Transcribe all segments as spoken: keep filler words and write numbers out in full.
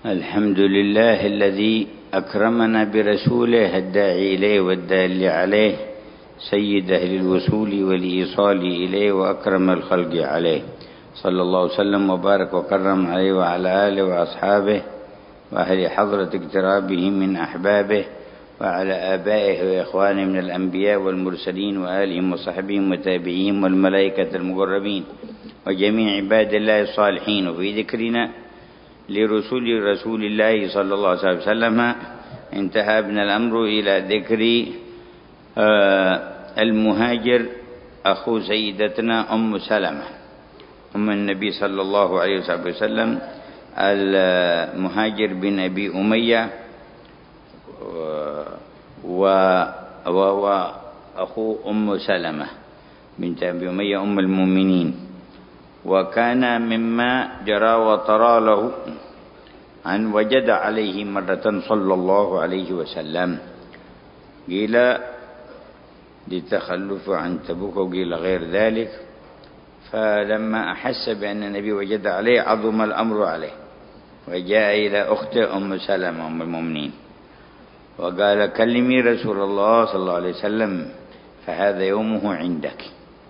الحمد لله الذي أكرمنا برسوله الداعي إليه والدال عليه، سيد أهل الوصول والإيصال إليه وأكرم الخلق عليه، صلى الله وسلم وبارك وكرم عليه وعلى آله وأصحابه وأهل حضرة اقترابه من أحبابه، وعلى آبائه وإخوانه من الأنبياء والمرسلين وآلهم وصحبهم وتابعيهم والملائكة المقربين وجميع عباد الله الصالحين. وفي ذكرنا لرسول رسول الله صلى الله عليه وسلم انتهى بنا الأمر إلى ذكر المهاجر أخو سيدتنا أم سلمة أم النبي صلى الله عليه وسلم، المهاجر بن أبي أمية، وهو أخو أم سلمة بنت أبي أمية أم المؤمنين. وكان مما جرى وطرى له أن وجد عليه مرة صلى الله عليه وسلم، قيل لتخلف عن تبوك وقيل غير ذلك، فلما أحس بأن النبي وجد عليه عظم الأمر عليه، وجاء إلى أخته أم سلمة أم المؤمنين وقال: كلمي رسول الله صلى الله عليه وسلم فهذا يومه عندك.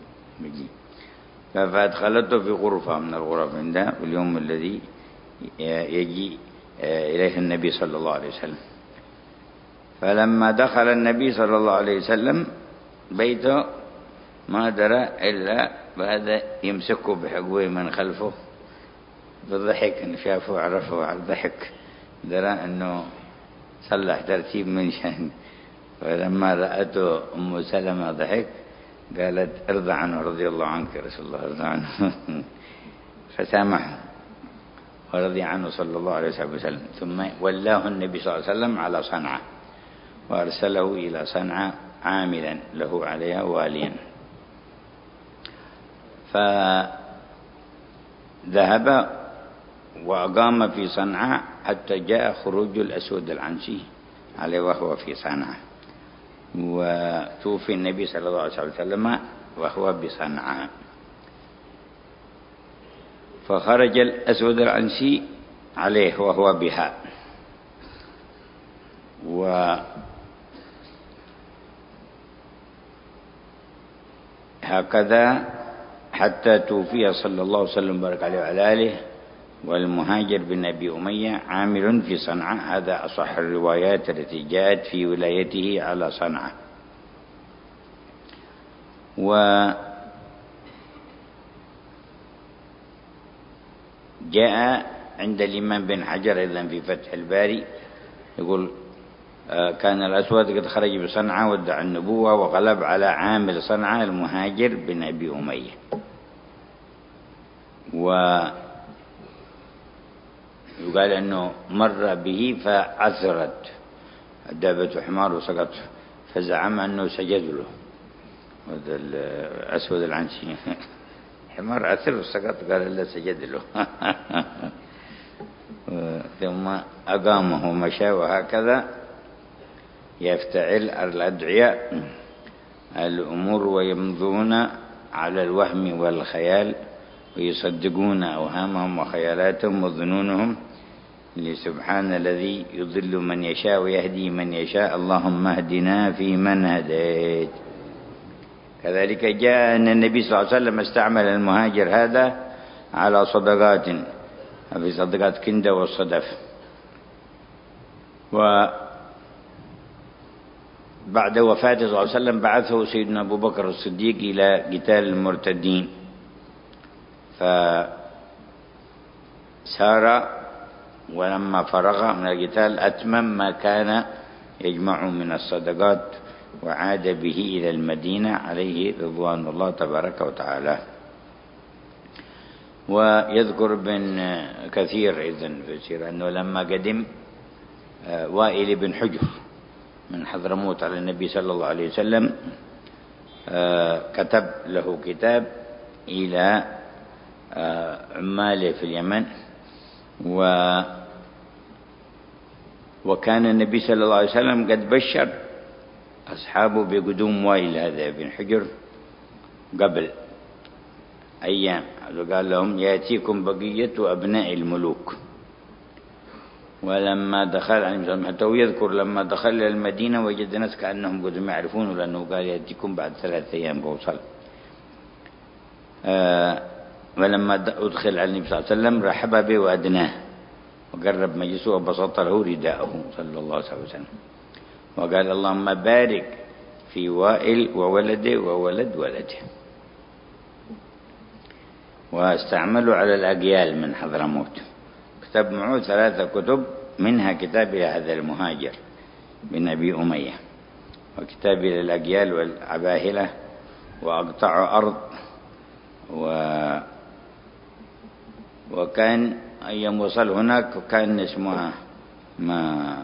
فأدخلته في غرفة من الغرف عندها في اليوم الذي يجي إليه النبي صلى الله عليه وسلم. فلما دخل النبي صلى الله عليه وسلم بيته ما درى إلا بهذا يمسكه بحقوه من خلفه، فضحك إن شافه عرفه على الضحك، درى أنه صلح ترتيب من شأن. ولما رأته أم سلمة ضحك، قالت: ارضى عنه رضي الله عنك يا رسول الله، ارضى عنه. فسامحه ورضي عنه صلى الله عليه وسلم. ثم ولاه النبي صلى الله عليه وسلم على صنعاء وأرسله إلى صنعاء عاملا له عليها واليا. فذهب وأقام في صنعاء حتى جاء خروج الأسود العنسي عليه وهو في صنعاء، وتوفي النبي صلى الله عليه وسلم وهو بصنعاء. فخرج الأسود العنسي عليه وهو بها، وهكذا حتى توفي صلى الله عليه وسلم بارك عليه وعلى آله. والمهاجر بن أبي أمية عامل في صنعاء، هذا أصح الروايات التي جاءت في ولايته على صنعاء. وجاء عند الإمام بن حجر أيضا في فتح الباري يقول: كان الأسود قد خرج بصنعاء وادعى النبوة وغلب على عامل صنعاء المهاجر بن أبي أمية. ويقال أنه مر به فعثرت دابة حمار وسقط، فزعم أنه سجد له. هذا الأسود العنسي حمار عثر وسقط، قال: لا سجد له. ثم أقامه ومشى، وهكذا يفتعل الأدعياء الأمور ويمضون على الوهم والخيال ويصدقون أوهامهم وخيالاتهم وظنونهم، لسبحان الذي يضل من يشاء ويهدي من يشاء، اللهم اهدنا فيمن هديت. كذلك جاء أن النبي صلى الله عليه وسلم استعمل المهاجر هذا على صدقات، في صدقات كندة والصدف. وبعد وفاته صلى الله عليه وسلم بعثه سيدنا أبو بكر الصديق إلى قتال المرتدين، فسار ولما فرغ من القتال أتمم ما كان يجمع من الصدقات وعاد به إلى المدينة عليه رضوان الله تبارك وتعالى. ويذكر ابن كثير إذن في السيرة أنه لما قدم وائل بن حجر من حضرموت على النبي صلى الله عليه وسلم، كتب له كتاب إلى عماله في اليمن، و وكان النبي صلى الله عليه وسلم قد بشر أصحابه بقدوم وائل هذا بن حجر قبل أيام، قال لهم: يأتيكم بقية أبناء الملوك. ولما دخل يعني حتى يذكر لما دخل إلى المدينة وجد ناس كأنهم قد ما يعرفونه، لأنه قال يأتيكم بعد ثلاثة أيام بوصل. آه ولما أدخل على النبي صلى الله عليه وسلم رحب به وأدناه وقرب مجلسه وبسط له رداءه صلى الله عليه وسلم وقال اللهم بارك في وائل وولده وولد ولده. واستعملوا على الأجيال من حضرموت. كتب معه ثلاثة كتب، منها كتاب هذا المهاجر بن أبي أمية، وكتاب للأجيال والعباهلة، وأقطع أرض، و وكان أيام وصل هناك كان اسمها ما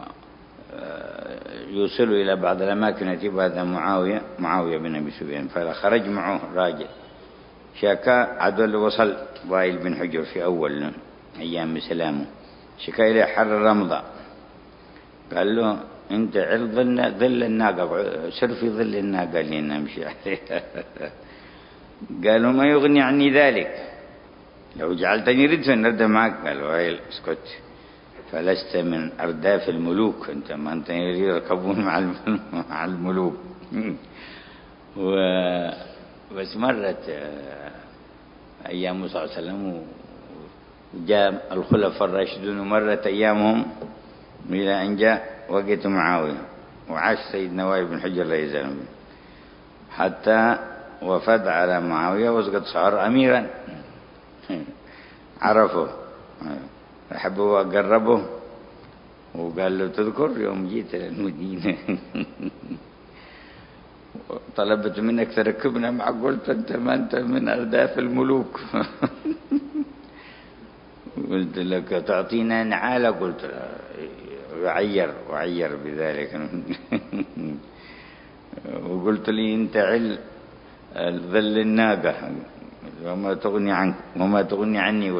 يوصل إلى بعض الأماكن يتيب هذا معاوية معاوية بن أبي سفيان، فخرج معه راجل شكا عدل وصل وائل بن حجر في أول أيام سلامه، شكا إليه حر رمضة، قال له أنت عرض ظل الناقة، سر في ظل الناقة اللي نمشي عليها. قالوا ما يغني عني ذلك، لو جعلتني ردفا نرد معك. قال وائل اسكت، فلست من أرداف الملوك، أنت ما أنت يركبون مع الملوك. و بس مرت أيام صلى الله عليه وسلم وجاء الخلفاء الراشدون، ومرت أيامهم إلى أن جاء وقت معاوية، وعاش سيدنا وائل بن حجر لا يزال حتى وفد على معاوية وقد صار أميرا. عرفه أحبه وقربه وقال له تذكر يوم جيت للمدينة طلبت منك تركبنا معك، قلت أنت ما أنت من أرداف الملوك. قلت لك تعطينا نعالة، قلت وعير وعير بذلك. وقلت لي أنت عل ظل الناقة وما تغني عنك وما تغني عني.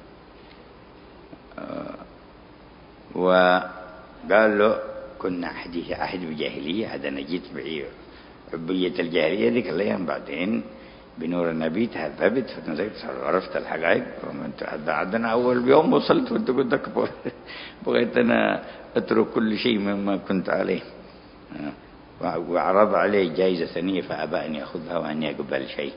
وقال له كنا حديث عهد بجاهلية، هذا أنا جيت بعير عبية الجاهلية ذيك الأيام، بعدين بنور النبي تهذبت فتنزلت عرفت الحقائق. عندنا أول يوم وصلت وأنت قلت بغيت أنا أترك كل شيء مما كنت عليه، وعرض عليه جائزة ثانية فأبى أن يأخذها وأن يقبل شيء.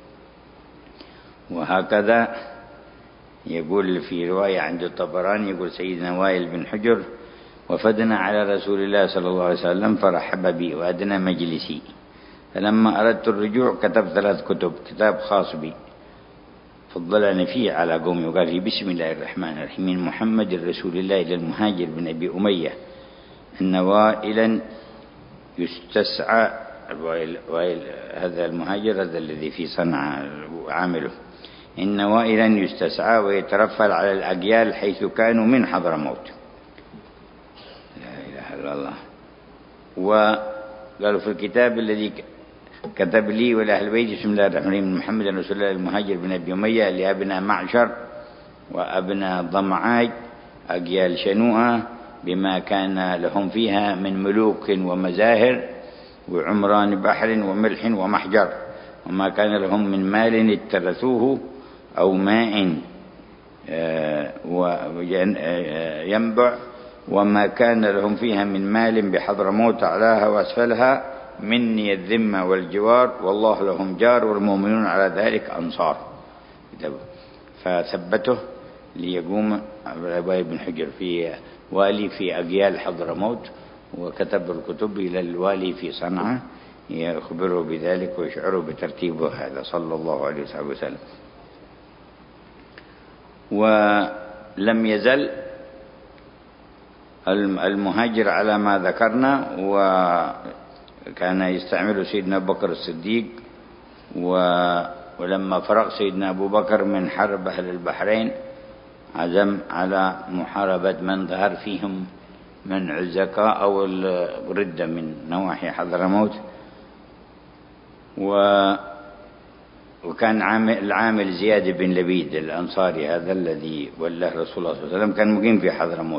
وهكذا يقول في رواية عند الطبراني، يقول سيدنا وائل بن حجر وفدنا على رسول الله صلى الله عليه وسلم فرحب بي وأدنى مجلسي، فلما أردت الرجوع كتبت ثلاث كتب، كتاب خاص بي فضلني فيه على قومي، وقال في بسم الله الرحمن الرحيم من محمد رسول الله إلى المهاجر بن أبي أمية أن وائلا يستسعى، وائل وائل هذا المهاجر هذا الذي في صنعاء عامله، إن وائلا يستسعى ويترفل على الأجيال حيث كانوا من حضرموت. لا إله إلا الله. وقالوا في الكتاب الذي كتب لي ولأهل بيتي بسم الله الرحمن الرحيم محمد رسول الله المهاجر بن أبي أمية لأبناء معشر وأبناء ضمعاج أجيال شنوءة بما كان لهم فيها من ملوك ومزاهر وعمران بحر وملح ومحجر، وما كان لهم من مال اترثوه أو ماء ينبع، وما كان لهم فيها من مال بحضرموت أعلاها وأسفلها مني الذمة والجوار، والله لهم جار والمؤمنون على ذلك أنصار. فثبته ليقوم وائل بن حجر في والي في أجيال حضرموت، وكتب الكتب إلى الوالي في صنعاء يخبره بذلك ويشعره بترتيبه هذا صلى الله عليه وسلم. ولم يزل المهاجر على ما ذكرنا، وكان يستعمل سيدنا أبو بكر الصديق، ولما فرغ سيدنا أبو بكر من حرب أهل البحرين عزم على محاربة من ظهر فيهم من الزكاة أو الردة من نواحي حضرموت. وكان العامل زياد بن لبيد الأنصاري هذا الذي ولاه رسول الله صلى الله عليه وسلم كان مقيم في حضرموت،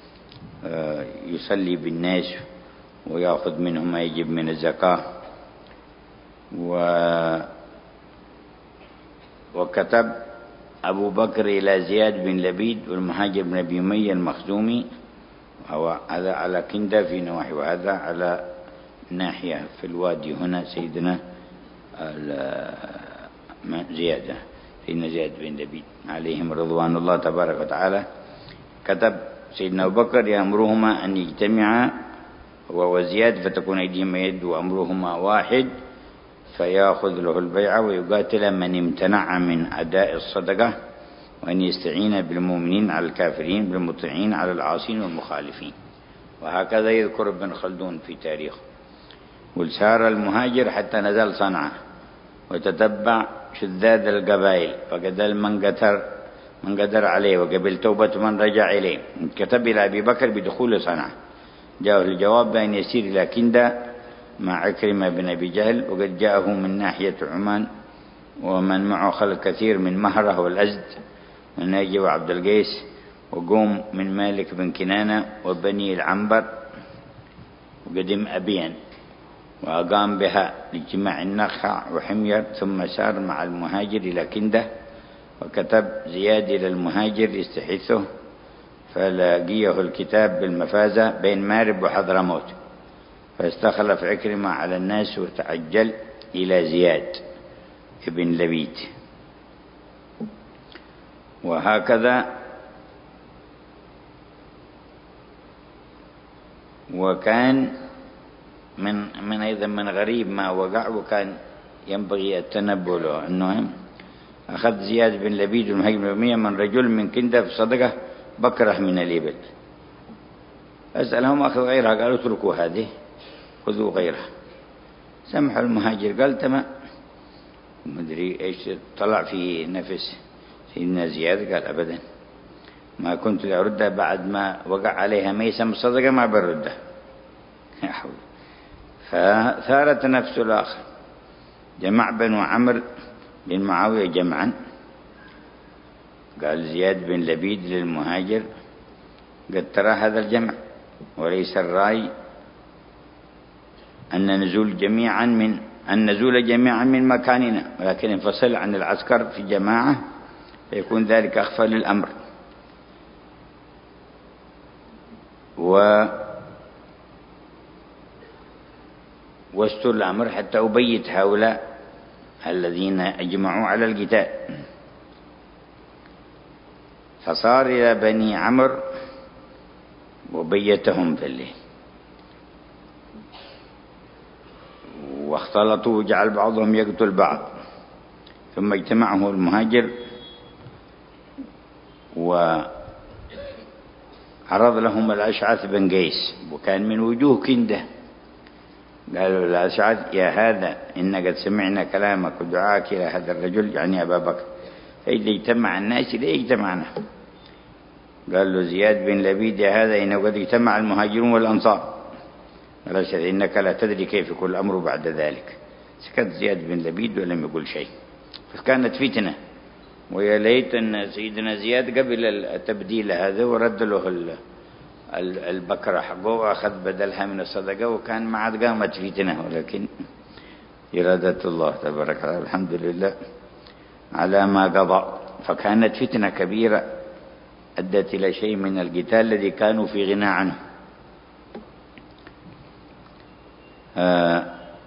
يصلي بالناس ويأخذ منهم ما يجب من الزكاة. و وكتب أبو بكر إلى زياد بن لبيد والمهاجر بن أبي أمية المخزومي، هذا على كندة في نواحي، وهذا على ناحية في الوادي هنا سيدنا زيادة سيدنا زياد بن لبيد عليهم رضوان الله تبارك وتعالى. كتب سيدنا أبو بكر يأمرهما أن يجتمعا هو وزياد فتكون أيديهما يد وأمرهما واحد، فيأخذ له البيعة ويقاتل من امتنع من أداء الصدقة، وأن يستعين بالمؤمنين على الكافرين بالمطيعين على العاصين والمخالفين. وهكذا يذكر ابن خلدون في تاريخه. وسار المهاجر حتى نزل صنعاء وتتبع شذاذ القبائل فقدل من قدر من قدر عليه وقبل توبة من رجع إليه. كتب إلى أبي بكر بدخول صنعاء، جاءه الجواب بأن يسير إلى كندة مع عكرمة بن أبي جهل، وقد جاءه من ناحية عمان ومن معه خلق كثير من مهره والأزد وناجي وعبد القيس وقوم من مالك بن كنانة وبني العنبر وقدم أبيان، وأقام بها لاجتماع النخع وحمير، ثم سار مع المهاجر إلى كندة. وكتب زياد إلى المهاجر يستحثه، فلاقيه الكتاب بالمفازة بين مارب وحضرموت، فاستخلف عكرمة على الناس وتعجل إلى زياد ابن لبيد. وهكذا وكان من من أيضا من غريب ما وقع، وكان ينبغي التنبؤ له، أنه أخذ زياد بن لبيد المهاجر بن أمية من رجل من كندة في صدقة بكرة من الإبل، أسألهم أخذ غيرها، قالوا اتركوا هذه خذوا غيرها. سمح المهاجر قال تمام، مدري إيش طلع في نفس سيدنا زياد، قال أبدا ما كنت لأردها بعد ما وقع عليها ميسم الصدقة ما بردها. فثارت نفس الآخر، جمع بنو عمرو بن معاوية جمعا، قال زياد بن لبيد للمهاجر قد ترى هذا الجمع وليس الرأي أن نزول جميعا من أن نزول جميعا من مكاننا، ولكن انفصل عن العسكر في جماعة فيكون ذلك أخفى للأمر. و واستر الأمر حتى أبيت هؤلاء الذين أجمعوا على القتال. فصار إلى بني عمرو وبيتهم في الليل، واختلطوا وجعل بعضهم يقتل بعض. ثم اجتمعه المهاجر وعرض لهم الأشعث بن قيس، وكان من وجوه كندة. قالوا الأشعث يا هذا إن قد سمعنا كلامك ودعاك إلى هذا الرجل يعني أبا بكر، فإذا اجتمع الناس إليه اجتمعنا. قال له زياد بن لبيد يا هذا إنه قد اجتمع المهاجرون والأنصار. قال إنك لا تدري كيف يكون الأمر بعد ذلك. سكت زياد بن لبيد ولم يقول شيء، فكانت فتنة. ويا ليت أن سيدنا زياد قبل التبديل هذا ورد له البكرة حقه وأخذ بدلها من الصدقة، وكان ما عاد قامت فتنة، ولكن إرادة الله تبارك وتعالى الحمد لله على ما قضى. فكانت فتنة كبيرة أدت إلى شيء من القتال الذي كانوا في غنى عنه. آه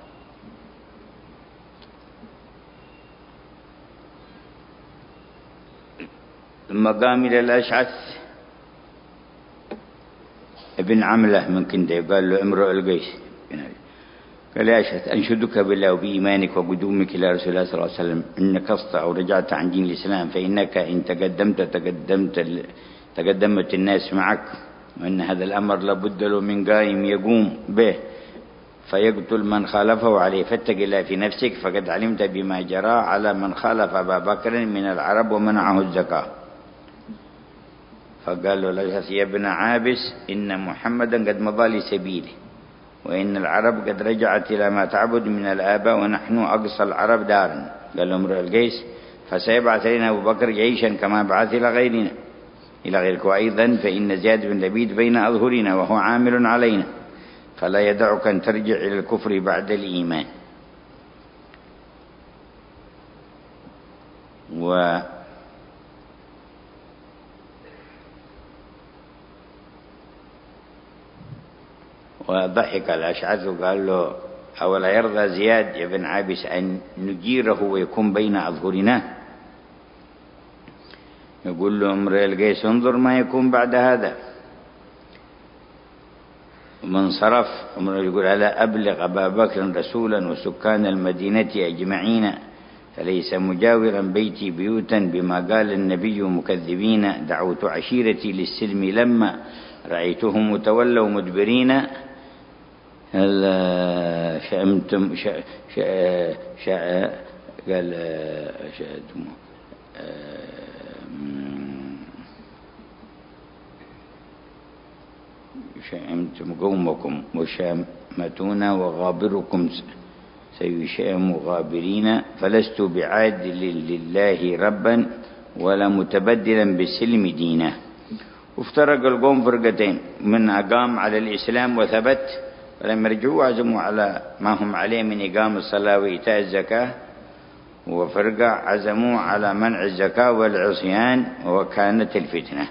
ثم قام إلى الأشعث ابن عمله من كندة، قال له امرؤ القيس، قال يا أشعث أنشدك بالله وبإيمانك وقدومك إلى رسول الله صلى الله عليه وسلم إن قصت أو رجعت عن دين الإسلام، فإنك إن تقدمت تقدمت تقدمت الناس معك، وإن هذا الأمر لابد له من قائم يقوم به فيقتل من خالفه عليه، فاتق الله في نفسك فقد علمت بما جرى على من خالف أبا بكر من العرب ومنعه الزكاة. فقال له الأشعث يا ابن عابس إن محمدا قد مضى لسبيله، وإن العرب قد رجعت إلى ما تعبد من الآباء ونحن أقصى العرب دارا. قال له امرؤ القيس فسيبعث لنا أبو بكر جيشا كما بعث إلى غيرنا إلى غيرك، وأيضا فإن زياد بن لبيد بين أظهرنا وهو عامل علينا، فلا يدعك أن ترجع إلى الكفر بعد الإيمان. وضحك الأشعث وقال له: أولا يرضى زياد يا بن عابس أن نجيره ويكون بين أظهرنا؟ يقول له امرئ القيس: انظر ما يكون بعد هذا. ومن صرف امرئ يقول: ألا أبلغ أبا بكر رسولا وسكان المدينة أجمعين فليس مجاورا بيتي بيوتا بما قال النبي مكذبين. دعوت عشيرتي للسلم لما رأيتهم تولوا مدبرين. هل شأمتم شأ شأ شأ قال شأتم شأمتم قومكم وشامتون وغابركم سيشام غابرين. فلست بعادل لله ربا ولا متبدلا بالسلم دينا. وافترق القوم فرقتين: من أقام على الإسلام وثبت فلم يرجعوا عزموا على ما هم عليه من إقام الصلاة وإيتاء الزكاة، وفرقة عزموا على منع الزكاة والعصيان وكانت الفتنة.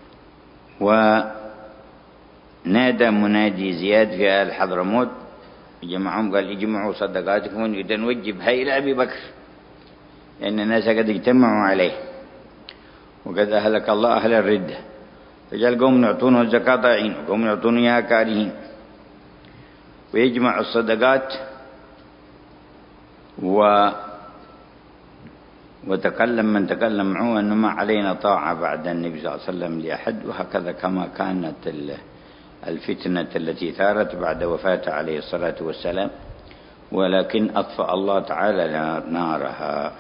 ونادى منادي زياد في آل حضرموت جمعهم قال: اجمعوا صدقاتكم إذا نوجب هاي إلى أبي بكر لأن الناس قد اجتمعوا عليه وقد أهلك الله أهل الردة. فجاء قوم يعطونه الزكاة ضائعين وقوم يعطونه إياها كارهين. ويجمع الصدقات و وتكلم من تكلم معه أنه ما علينا طاعة بعد النبي صلى الله عليه وسلم لأحد. وهكذا كما كانت الفتنة التي ثارت بعد وفاته عليه الصلاة والسلام، ولكن أطفأ الله تعالى نارها.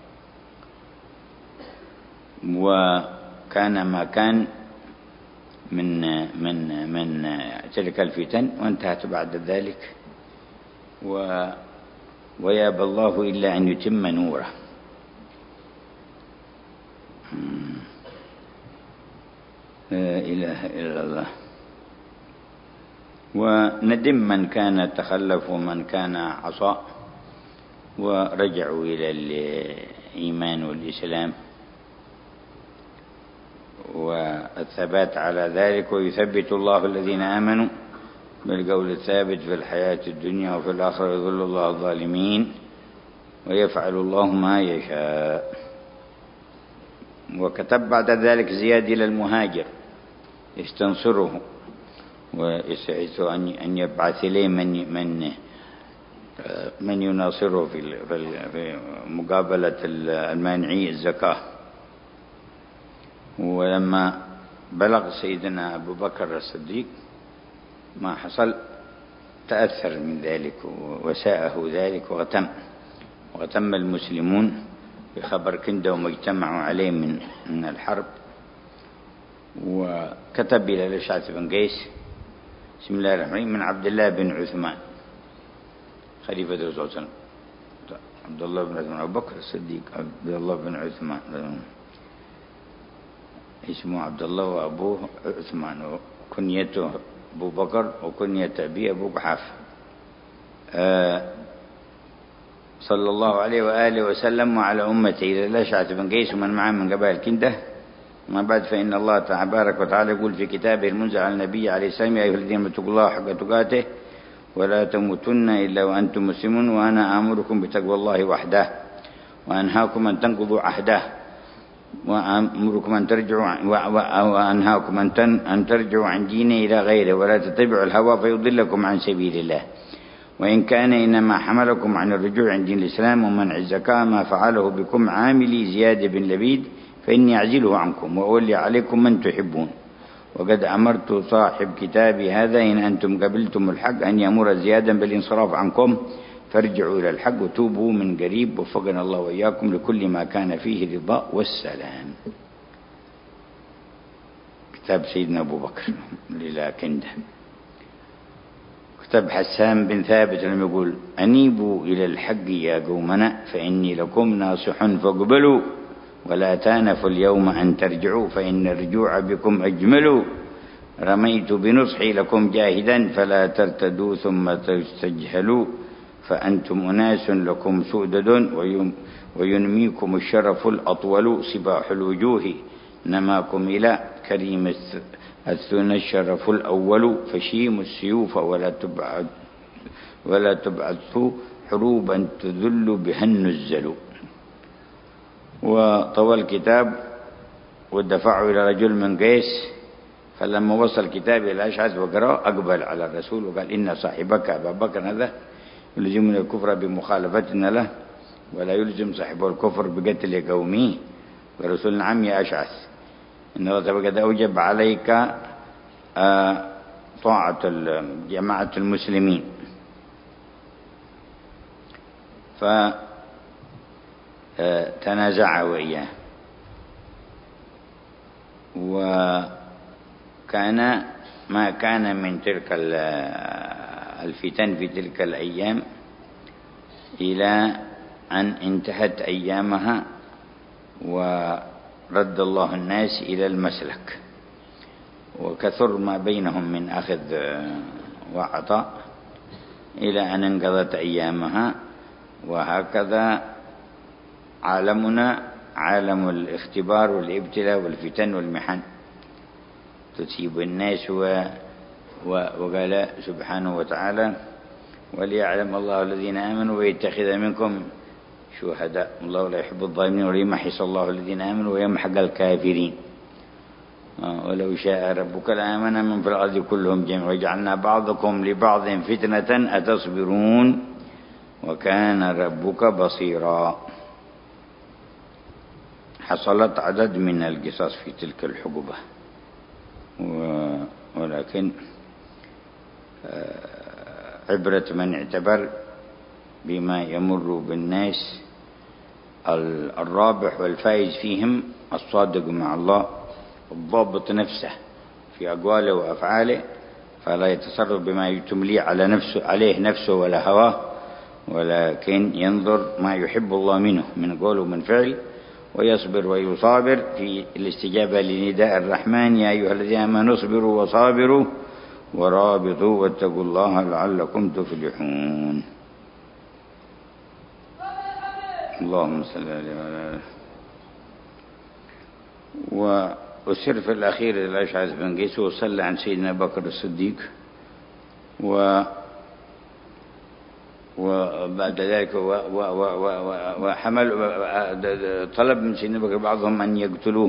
وكان ما كان من من من تلك الفتن وانتهت بعد ذلك. و ويابى الله إلا أن يتم نوره. لا إله إلا الله. وندم من كان تخلف ومن كان عصى ورجعوا إلى الإيمان والإسلام والثبات على ذلك. ويثبت الله الذين آمنوا بالقول الثابت في الحياة الدنيا وفي الآخرة يضل الله الظالمين ويفعل الله ما يشاء. وكتب بعد ذلك زياد إلى المهاجر يستنصره ويسعث أن يبعث إليه من من من يناصره في مقابلة المانعي الزكاة. ولما بلغ سيدنا أبو بكر الصديق ما حصل تأثر من ذلك وساءه ذلك وغتم وغتم المسلمون بخبر كنده وما اجتمعوا عليه من من الحرب. وكتب إلى الأشعث بن قيس: بسم الله الرحمن الرحيم، من عبد الله بن عثمان خليفة الرسول صلى الله عليه وسلم. عبد الله بن عثمان أبو بكر الصديق عبد الله بن عثمان اسمه عبد الله وأبوه عثمان وكنيته أبو بكر وكنية أبيه أبو قحافة. آه صلى الله عليه وآله وسلم وعلى أمته إلى الأشعث بن قيس ومن معه من قبائل كنده. ما بعد، فإن الله تبارك وتعالى يقول في كتابه المنزل على النبي عليه السلام: يا أيها الذين اتقوا الله حق تقاته ولا تموتن إلا وأنتم مسلمون وأنا آمركم بتقوى الله وحده وأنهاكم أن تنقضوا عهده وأمركم أن ترجعوا وأنهاكم أن ترجعوا عن دينه إلى غيره ولا تتبعوا الهوى فيضلكم عن سبيل الله. وإن كان إنما حملكم عن الرجوع عن دين الإسلام ومنع الزكاة ما فعله بكم عاملي زياد بن لبيد فإني أعزله عنكم وأولي عليكم من تحبون. وقد أمرت صاحب كتابي هذا إن أنتم قبلتم الحق أن يأمر زيادا بالانصراف عنكم فارجعوا إلى الحق وتوبوا من قريب وفقنا الله وإياكم لكل ما كان فيه رضا والسلام. كتاب سيدنا أبو بكر للاكنده. كتاب حسان بن ثابت لما يقول: أنيبوا إلى الحق يا قومنا فإني لكم ناصح فاقبلوا ولا تانفوا اليوم أن ترجعوا فإن الرجوع بكم أجمل. رميت بنصحي لكم جاهدا فلا ترتدوا ثم تستجهلوا فأنتم أناس لكم سؤدد وينميكم الشرف الأطول صباح الوجوه نماكم إلى كريم الثنى الشرف الأول فشيم السيوف ولا تبعث ولا تبعث حروبا تذل بها النزل. وطوى الكتاب ودفعه إلى رجل من قيس، فلما وصل الكتاب إلى أشعث وقرأ أقبل على الرسول وقال: إن صاحبك أبا بكر هذا يلزمنا الكفر بمخالفتنا له، ولا يلزم صاحبه الكفر بقتل قومه. والرسول: نعم يا أشعث، إن الله قد أوجب عليك طاعة جماعة المسلمين. فتنازع وإياه. وكان ما كان من تلك الفتن في تلك الأيام إلى أن انتهت أيامها ورد الله الناس إلى المسلك، وكثر ما بينهم من أخذ وعطاء إلى أن انقضت أيامها. وهكذا عالمنا عالم الاختبار والابتلاء والفتن والمحن تصيب الناس. وقال سبحانه وتعالى: وليعلم الله الذين آمنوا ويتخذ منكم شهداء الله لا يحب الظالمين وليمحص الله الذين آمنوا ويمحق الكافرين. ولو شاء ربك لآمن من في الأرض كلهم جميعا وجعلنا بعضكم لبعض فتنة أتصبرون وكان ربك بصيرا. حصلت عدد من القصص في تلك الحقبة، ولكن عبرة من اعتبر بما يمر بالناس الرابح والفائز فيهم الصادق مع الله، الضابط نفسه في أقواله وأفعاله، فلا يتصرف بما تملي على نفسه عليه نفسه ولا هواه، ولكن ينظر ما يحب الله منه من قول ومن فعل، ويصبر ويصابر في الاستجابة لنداء الرحمن: يا أيها الذين آمنوا اصبروا وصابروا ورابطوا واتقوا الله لعلكم تفلحون. اللهم صل عليه وعلى. وسر في الأخير الأشعث بن قيس وصلى عن سيدنا بكر الصديق، و وبعد ذلك وحمل طلب من سيدنا بكر بعضهم أن يقتلوه،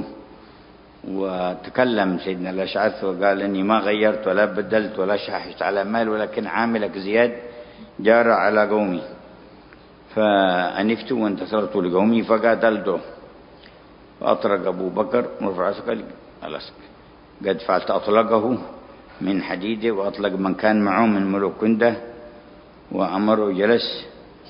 وتكلم سيدنا الأشعث وقال: إني ما غيرت ولا بدلت ولا شحشت على مال، ولكن عاملك زياد جار على قومي، فأنفت وانتصرت لقومي فقاتلته. فأطرق أبو بكر مرفع عسكري خلاص قد فعلت، أطلقه من حديده وأطلق من كان معه من ملوك كنده، وأمره جلس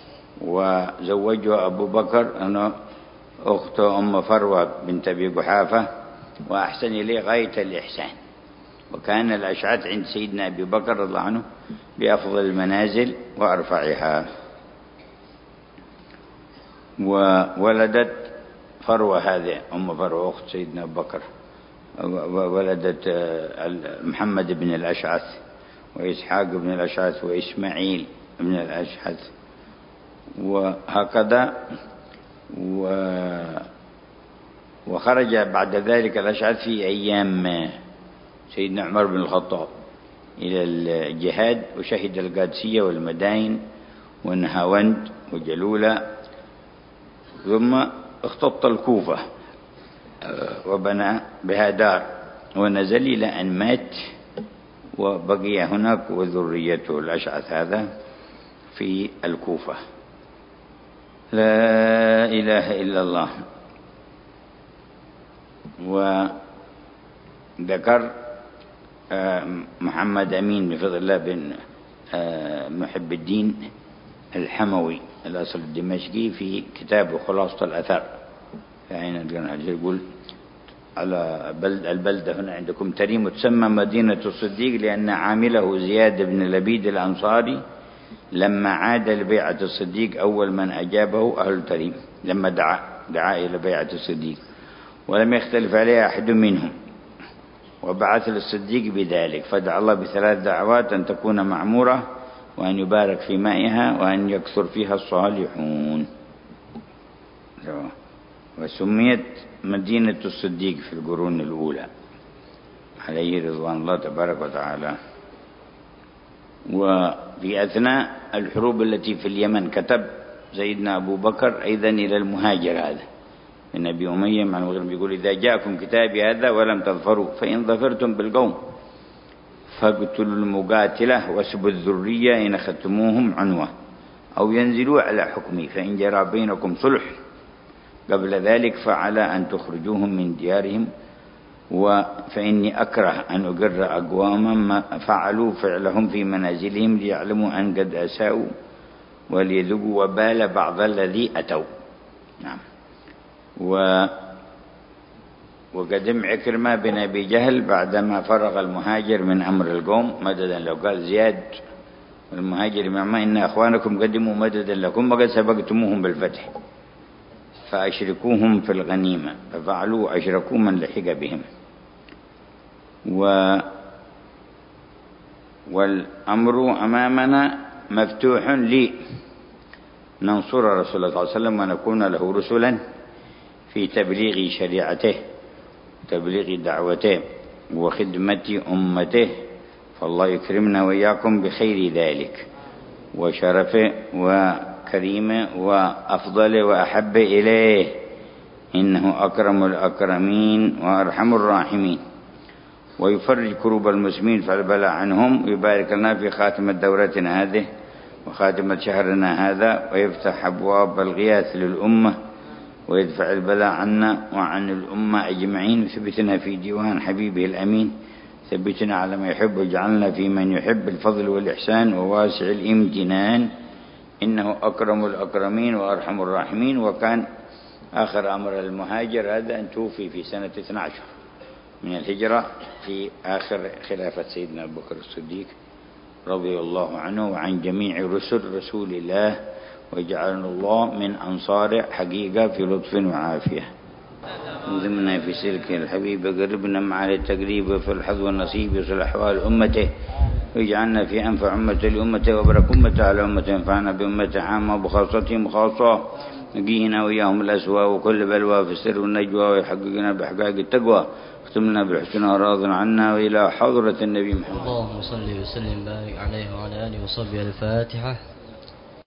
وزوجه أبو بكر أنه أخته أم فروة بنت أبي قحافة، وأحسن إليه غاية الإحسان. وكان الأشعث عند سيدنا أبي بكر رضي الله عنه بأفضل المنازل وأرفعها. وولدت فروة هذه أم فروة أخت سيدنا أبو بكر، ولدت محمد بن الأشعث وإسحاق بن الأشعث وإسماعيل بن الأشعث، وهكذا. وخرج بعد ذلك الأشعث في أيام سيدنا عمر بن الخطاب إلى الجهاد، وشهد القادسية والمدائن والنهاوند وجلولة، ثم اختط الكوفة وبنى بها دار، ونزل إلى أن مات وبقي هناك وذريته الأشعث هذا في الكوفة. لا إله إلا الله. وذكر محمد أمين بن فضل الله بن محب الدين الحموي الأصل الدمشقي في كتابه خلاصة الأثر، يعني يقول على بلد البلدة هنا عندكم تريم وتسمى مدينة الصديق لأن عامله زياد بن لبيد الأنصاري لما عاد لبيعة الصديق أول من أجابه أهل تريم لما دعا دعا إلى بيعة الصديق، ولم يختلف عليه أحد منهم، وبعث للصديق بذلك، فدعا الله بثلاث دعوات: أن تكون معمورة، وأن يبارك في مائها، وأن يكثر فيها الصالحون. وسميت مدينة الصديق في القرون الأولى. عليه رضوان الله تبارك وتعالى. وفي أثناء الحروب التي في اليمن كتب سيدنا أبو بكر أيضا إلى المهاجر هذا من أبي أمية مع المغرب، يقول: إذا جاءكم كتابي هذا ولم تظفروا فإن ظفرتم بالقوم فاقتلوا المقاتلة واسبوا الذرية إن أخذتموهم عنوة أو ينزلوا على حكمي، فإن جرى بينكم صلح قبل ذلك فعلى أن تخرجوهم من ديارهم، فإني أكره أن أقر أقواما فعلوا فعلهم في منازلهم ليعلموا أن قد أساءوا وليذوقوا وبال بعض الذي أتوا. نعم. و وقدم عكرمة بن أبي جهل بعدما فرغ المهاجر من أمر القوم مددا، لو قال زياد المهاجر معما إن أخوانكم قدموا مددا لكم وقد سبقتموهم بالفتح فأشركوهم في الغنيمة، ففعلوا أشركوا من لحق بهم. و والأمر أمامنا مفتوح لي ننصر رسول الله صلى الله عليه وسلم ونكون له رسلا في تبليغ شريعته تبليغ دعوته وخدمة أمته، فالله يكرمنا وإياكم بخير ذلك وشرفه وكريمه وأفضل وأحب إليه، إنه أكرم الأكرمين وأرحم الراحمين، ويفرج كروب المسلمين فالبلاء عنهم، ويبارك لنا في خاتمة دورتنا هذه وخاتمة شهرنا هذا، ويفتح أبواب الغياث للأمة ويدفع البلاء عنا وعن الأمة أجمعين، وثبتنا في ديوان حبيبه الأمين، ثبتنا على ما يحب وجعلنا في من يحب الفضل والإحسان وواسع الامتنان، إنه أكرم الأكرمين وأرحم الراحمين. وكان آخر أمر المهاجر هذا أن توفي في سنة اثني عشر من الهجرة في آخر خلافة سيدنا أبو بكر الصديق رضي الله عنه وعن جميع رسل رسول الله، وجعلنا الله من أنصار حقيقة في لطف وعافية. انظمنا في سلك الحبيب قربنا مع التقريب وفي الحظ والنصيب يصل أحوال أمته، ويجعلنا في أنفع أمة لأمته وبرك أمته على أمته، ينفعنا بأمته عامة وبخاصتهم خاصة، نقينا وإياهم الأسوأ وكل بلوى في السر والنجوى، ويحققنا بحقائق التقوى، اختمنا بالحسن وراض عنا وإلى حضرة النبي محمد. اللهم صل وسلم وبارك عليه وعلى آله وصحبه. الفاتحة.